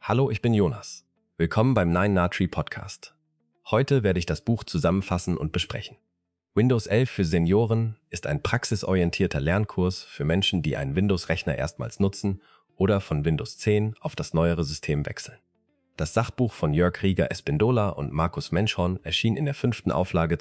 Hallo, ich bin Jonas. Willkommen beim 9na-Tree Podcast. Heute werde ich das Buch zusammenfassen und besprechen. Windows 11 für Senioren ist ein praxisorientierter Lernkurs für Menschen, die einen Windows-Rechner erstmals nutzen oder von Windows 10 auf das neuere System wechseln. Das Sachbuch von Jörg Rieger-Espindola und Markus Menschhorn erschien in der 5. Auflage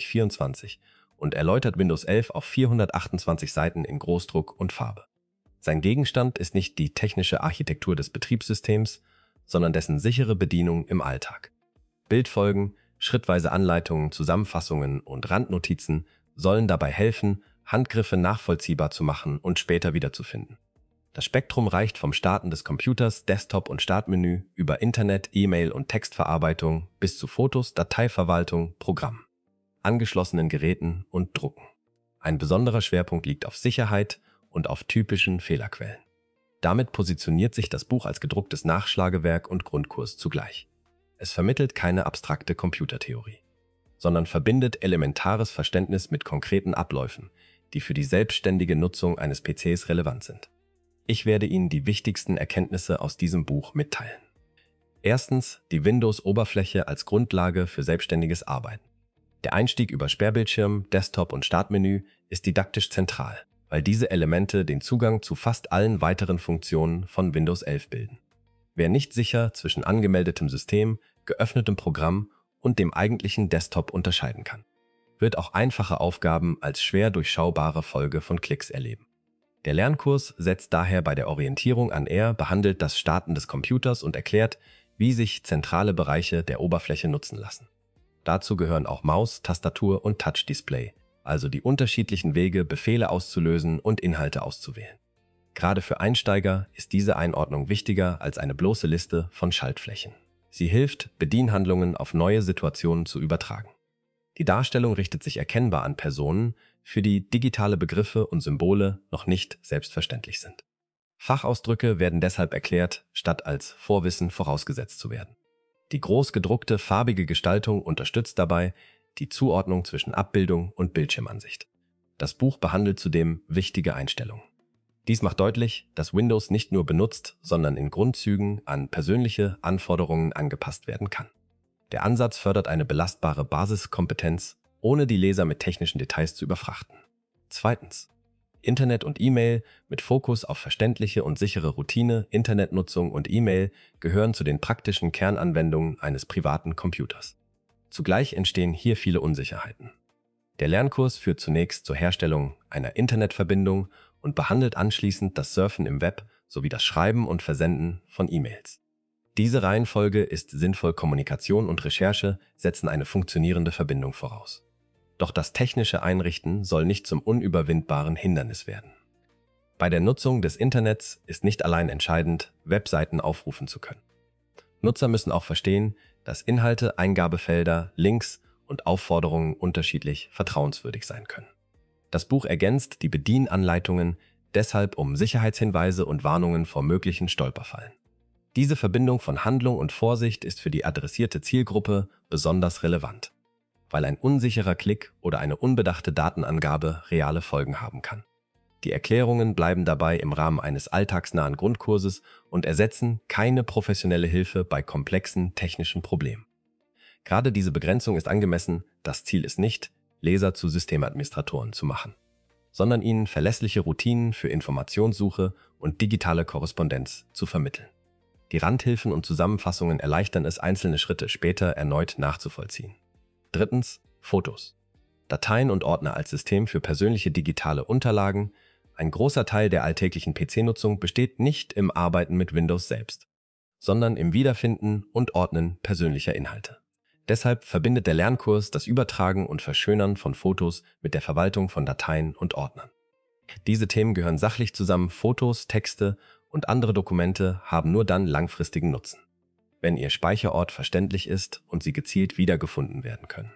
2024 und erläutert Windows 11 auf 428 Seiten in Großdruck und Farbe. Sein Gegenstand ist nicht die technische Architektur des Betriebssystems, sondern dessen sichere Bedienung im Alltag. Bildfolgen, schrittweise Anleitungen, Zusammenfassungen und Randnotizen sollen dabei helfen, Handgriffe nachvollziehbar zu machen und später wiederzufinden. Das Spektrum reicht vom Starten des Computers, Desktop- und Startmenü über Internet, E-Mail- und Textverarbeitung bis zu Fotos, Dateiverwaltung, Programmen, angeschlossenen Geräten und Drucken. Ein besonderer Schwerpunkt liegt auf Sicherheit und auf typischen Fehlerquellen. Damit positioniert sich das Buch als gedrucktes Nachschlagewerk und Grundkurs zugleich. Es vermittelt keine abstrakte Computertheorie, sondern verbindet elementares Verständnis mit konkreten Abläufen, die für die selbstständige Nutzung eines PCs relevant sind. Ich werde Ihnen die wichtigsten Erkenntnisse aus diesem Buch mitteilen. Erstens, die Windows-Oberfläche als Grundlage für selbstständiges Arbeiten. Der Einstieg über Sperrbildschirm, Desktop und Startmenü ist didaktisch zentral, weil diese Elemente den Zugang zu fast allen weiteren Funktionen von Windows 11 bilden. Wer nicht sicher zwischen angemeldetem System, geöffnetem Programm und dem eigentlichen Desktop unterscheiden kann, wird auch einfache Aufgaben als schwer durchschaubare Folge von Klicks erleben. Der Lernkurs setzt daher bei der Orientierung an. Er behandelt das Starten des Computers und erklärt, wie sich zentrale Bereiche der Oberfläche nutzen lassen. Dazu gehören auch Maus, Tastatur und Touch-Display, also die unterschiedlichen Wege, Befehle auszulösen und Inhalte auszuwählen. Gerade für Einsteiger ist diese Einordnung wichtiger als eine bloße Liste von Schaltflächen. Sie hilft, Bedienhandlungen auf neue Situationen zu übertragen. Die Darstellung richtet sich erkennbar an Personen, für die digitale Begriffe und Symbole noch nicht selbstverständlich sind. Fachausdrücke werden deshalb erklärt, statt als Vorwissen vorausgesetzt zu werden. Die groß gedruckte, farbige Gestaltung unterstützt dabei die Zuordnung zwischen Abbildung und Bildschirmansicht. Das Buch behandelt zudem wichtige Einstellungen. Dies macht deutlich, dass Windows nicht nur benutzt, sondern in Grundzügen an persönliche Anforderungen angepasst werden kann. Der Ansatz fördert eine belastbare Basiskompetenz, ohne die Leser mit technischen Details zu überfrachten. Zweitens. Internet und E-Mail mit Fokus auf verständliche und sichere Routine. Internetnutzung und E-Mail gehören zu den praktischen Kernanwendungen eines privaten Computers. Zugleich entstehen hier viele Unsicherheiten. Der Lernkurs führt zunächst zur Herstellung einer Internetverbindung und behandelt anschließend das Surfen im Web sowie das Schreiben und Versenden von E-Mails. Diese Reihenfolge ist sinnvoll. Kommunikation und Recherche setzen eine funktionierende Verbindung voraus. Doch das technische Einrichten soll nicht zum unüberwindbaren Hindernis werden. Bei der Nutzung des Internets ist nicht allein entscheidend, Webseiten aufrufen zu können. Nutzer müssen auch verstehen, dass Inhalte, Eingabefelder, Links und Aufforderungen unterschiedlich vertrauenswürdig sein können. Das Buch ergänzt die Bedienanleitungen deshalb um Sicherheitshinweise und Warnungen vor möglichen Stolperfallen. Diese Verbindung von Handlung und Vorsicht ist für die adressierte Zielgruppe besonders relevant, weil ein unsicherer Klick oder eine unbedachte Datenangabe reale Folgen haben kann. Die Erklärungen bleiben dabei im Rahmen eines alltagsnahen Grundkurses und ersetzen keine professionelle Hilfe bei komplexen technischen Problemen. Gerade diese Begrenzung ist angemessen. Das Ziel ist nicht, Leser zu Systemadministratoren zu machen, sondern ihnen verlässliche Routinen für Informationssuche und digitale Korrespondenz zu vermitteln. Die Randhilfen und Zusammenfassungen erleichtern es, einzelne Schritte später erneut nachzuvollziehen. Drittens, Fotos. Dateien und Ordner als System für persönliche digitale Unterlagen. Ein großer Teil der alltäglichen PC-Nutzung besteht nicht im Arbeiten mit Windows selbst, sondern im Wiederfinden und Ordnen persönlicher Inhalte. Deshalb verbindet der Lernkurs das Übertragen und Verschönern von Fotos mit der Verwaltung von Dateien und Ordnern. Diese Themen gehören sachlich zusammen. Fotos, Texte und andere Dokumente haben nur dann langfristigen Nutzen, wenn ihr Speicherort verständlich ist und sie gezielt wiedergefunden werden können.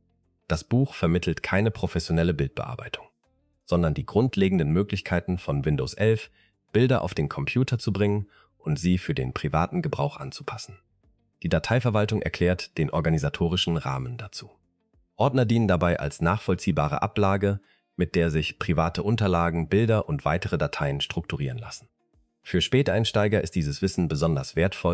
Das Buch vermittelt keine professionelle Bildbearbeitung, sondern die grundlegenden Möglichkeiten von Windows 11, Bilder auf den Computer zu bringen und sie für den privaten Gebrauch anzupassen. Die Dateiverwaltung erklärt den organisatorischen Rahmen dazu. Ordner dienen dabei als nachvollziehbare Ablage, mit der sich private Unterlagen, Bilder und weitere Dateien strukturieren lassen. Für Späteinsteiger ist dieses Wissen besonders wertvoll,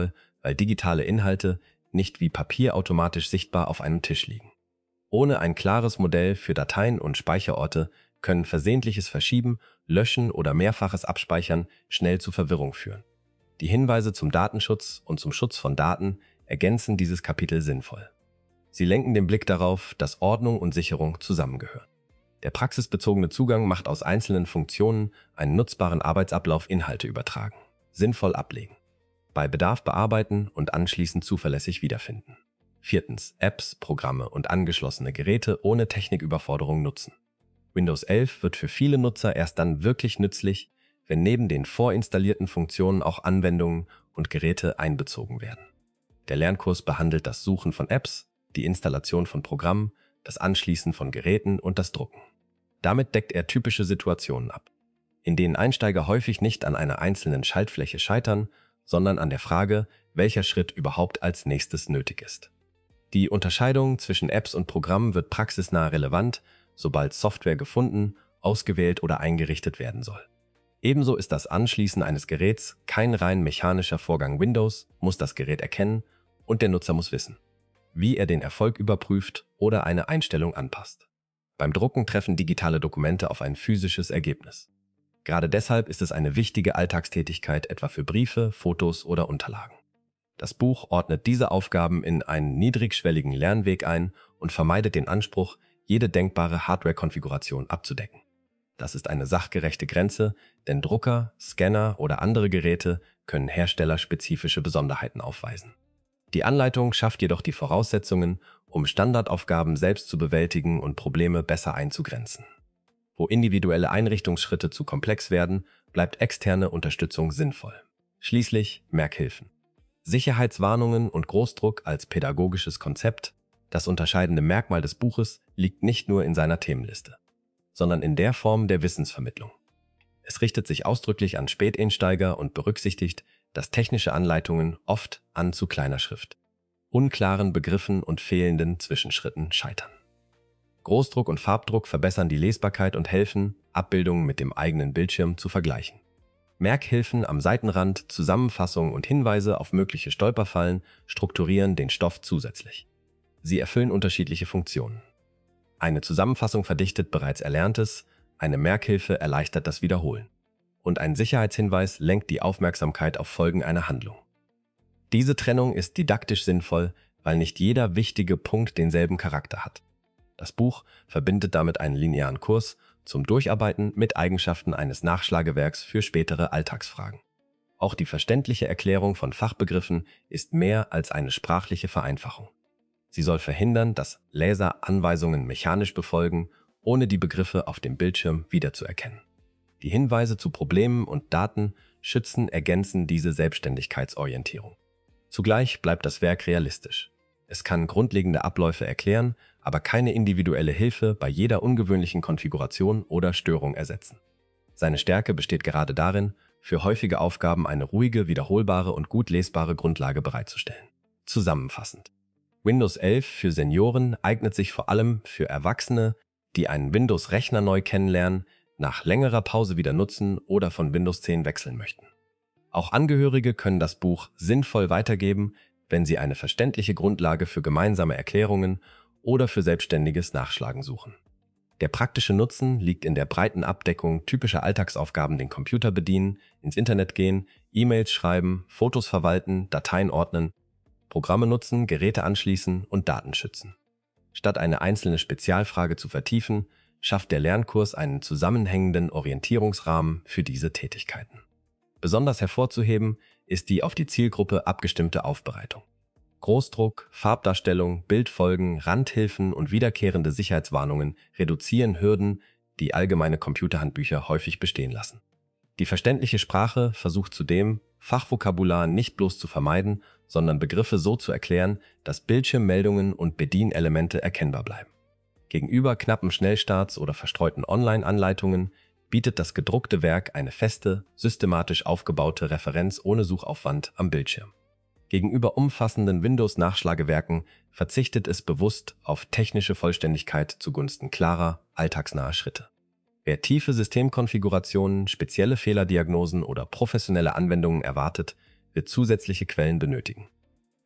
weil digitale Inhalte nicht wie Papier automatisch sichtbar auf einem Tisch liegen. Ohne ein klares Modell für Dateien und Speicherorte können versehentliches Verschieben, Löschen oder mehrfaches Abspeichern schnell zu Verwirrung führen. Die Hinweise zum Datenschutz und zum Schutz von Daten ergänzen dieses Kapitel sinnvoll. Sie lenken den Blick darauf, dass Ordnung und Sicherung zusammengehören. Der praxisbezogene Zugang macht aus einzelnen Funktionen einen nutzbaren Arbeitsablauf Inhalte übertragen, sinnvoll ablegen, bei Bedarf bearbeiten und anschließend zuverlässig wiederfinden. 4. Apps, Programme und angeschlossene Geräte ohne Techniküberforderung nutzen. Windows 11 wird für viele Nutzer erst dann wirklich nützlich, wenn neben den vorinstallierten Funktionen auch Anwendungen und Geräte einbezogen werden. Der Lernkurs behandelt das Suchen von Apps, die Installation von Programmen, das Anschließen von Geräten und das Drucken. Damit deckt er typische Situationen ab, in denen Einsteiger häufig nicht an einer einzelnen Schaltfläche scheitern, sondern an der Frage, welcher Schritt überhaupt als nächstes nötig ist. Die Unterscheidung zwischen Apps und Programmen wird praxisnah relevant, sobald Software gefunden, ausgewählt oder eingerichtet werden soll. Ebenso ist das Anschließen eines Geräts kein rein mechanischer Vorgang. Windows muss das Gerät erkennen und der Nutzer muss wissen, wie er den Erfolg überprüft oder eine Einstellung anpasst. Beim Drucken treffen digitale Dokumente auf ein physisches Ergebnis. Gerade deshalb ist es eine wichtige Alltagstätigkeit, etwa für Briefe, Fotos oder Unterlagen. Das Buch ordnet diese Aufgaben in einen niedrigschwelligen Lernweg ein und vermeidet den Anspruch, jede denkbare Hardware-Konfiguration abzudecken. Das ist eine sachgerechte Grenze, denn Drucker, Scanner oder andere Geräte können herstellerspezifische Besonderheiten aufweisen. Die Anleitung schafft jedoch die Voraussetzungen, um Standardaufgaben selbst zu bewältigen und Probleme besser einzugrenzen. Wo individuelle Einrichtungsschritte zu komplex werden, bleibt externe Unterstützung sinnvoll. Schließlich Merkhilfen. Sicherheitswarnungen und Großdruck als pädagogisches Konzept. Das unterscheidende Merkmal des Buches liegt nicht nur in seiner Themenliste, sondern in der Form der Wissensvermittlung. Es richtet sich ausdrücklich an Späteinsteiger und berücksichtigt, dass technische Anleitungen oft an zu kleiner Schrift, unklaren Begriffen und fehlenden Zwischenschritten scheitern. Großdruck und Farbdruck verbessern die Lesbarkeit und helfen, Abbildungen mit dem eigenen Bildschirm zu vergleichen. Merkhilfen am Seitenrand, Zusammenfassungen und Hinweise auf mögliche Stolperfallen strukturieren den Stoff zusätzlich. Sie erfüllen unterschiedliche Funktionen. Eine Zusammenfassung verdichtet bereits Erlerntes, eine Merkhilfe erleichtert das Wiederholen. Und ein Sicherheitshinweis lenkt die Aufmerksamkeit auf Folgen einer Handlung. Diese Trennung ist didaktisch sinnvoll, weil nicht jeder wichtige Punkt denselben Charakter hat. Das Buch verbindet damit einen linearen Kurs zum Durcharbeiten mit Eigenschaften eines Nachschlagewerks für spätere Alltagsfragen. Auch die verständliche Erklärung von Fachbegriffen ist mehr als eine sprachliche Vereinfachung. Sie soll verhindern, dass Leser Anweisungen mechanisch befolgen, ohne die Begriffe auf dem Bildschirm wiederzuerkennen. Die Hinweise zu Problemen und Daten ergänzen diese Selbstständigkeitsorientierung. Zugleich bleibt das Werk realistisch. Es kann grundlegende Abläufe erklären, aber keine individuelle Hilfe bei jeder ungewöhnlichen Konfiguration oder Störung ersetzen. Seine Stärke besteht gerade darin, für häufige Aufgaben eine ruhige, wiederholbare und gut lesbare Grundlage bereitzustellen. Zusammenfassend: Windows 11 für Senioren eignet sich vor allem für Erwachsene, die einen Windows-Rechner neu kennenlernen, nach längerer Pause wieder nutzen oder von Windows 10 wechseln möchten. Auch Angehörige können das Buch sinnvoll weitergeben, wenn sie eine verständliche Grundlage für gemeinsame Erklärungen oder für selbstständiges Nachschlagen suchen. Der praktische Nutzen liegt in der breiten Abdeckung typischer Alltagsaufgaben: den Computer bedienen, ins Internet gehen, E-Mails schreiben, Fotos verwalten, Dateien ordnen, Programme nutzen, Geräte anschließen und Daten schützen. Statt eine einzelne Spezialfrage zu vertiefen, schafft der Lernkurs einen zusammenhängenden Orientierungsrahmen für diese Tätigkeiten. Besonders hervorzuheben ist die auf die Zielgruppe abgestimmte Aufbereitung. Großdruck, Farbdarstellung, Bildfolgen, Randhilfen und wiederkehrende Sicherheitswarnungen reduzieren Hürden, die allgemeine Computerhandbücher häufig bestehen lassen. Die verständliche Sprache versucht zudem, Fachvokabular nicht bloß zu vermeiden, sondern Begriffe so zu erklären, dass Bildschirmmeldungen und Bedienelemente erkennbar bleiben. Gegenüber knappen Schnellstarts oder verstreuten Online-Anleitungen bietet das gedruckte Werk eine feste, systematisch aufgebaute Referenz ohne Suchaufwand am Bildschirm. Gegenüber umfassenden Windows-Nachschlagewerken verzichtet es bewusst auf technische Vollständigkeit zugunsten klarer, alltagsnaher Schritte. Wer tiefe Systemkonfigurationen, spezielle Fehlerdiagnosen oder professionelle Anwendungen erwartet, wird zusätzliche Quellen benötigen.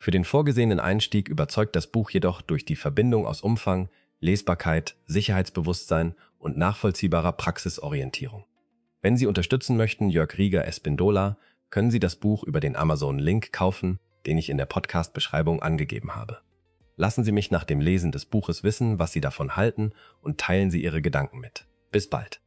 Für den vorgesehenen Einstieg überzeugt das Buch jedoch durch die Verbindung aus Umfang, Lesbarkeit, Sicherheitsbewusstsein und nachvollziehbarer Praxisorientierung. Wenn Sie unterstützen möchten, Jörg Rieger Espindola, können Sie das Buch über den Amazon-Link kaufen, den ich in der Podcast-Beschreibung angegeben habe. Lassen Sie mich nach dem Lesen des Buches wissen, was Sie davon halten, und teilen Sie Ihre Gedanken mit. Bis bald.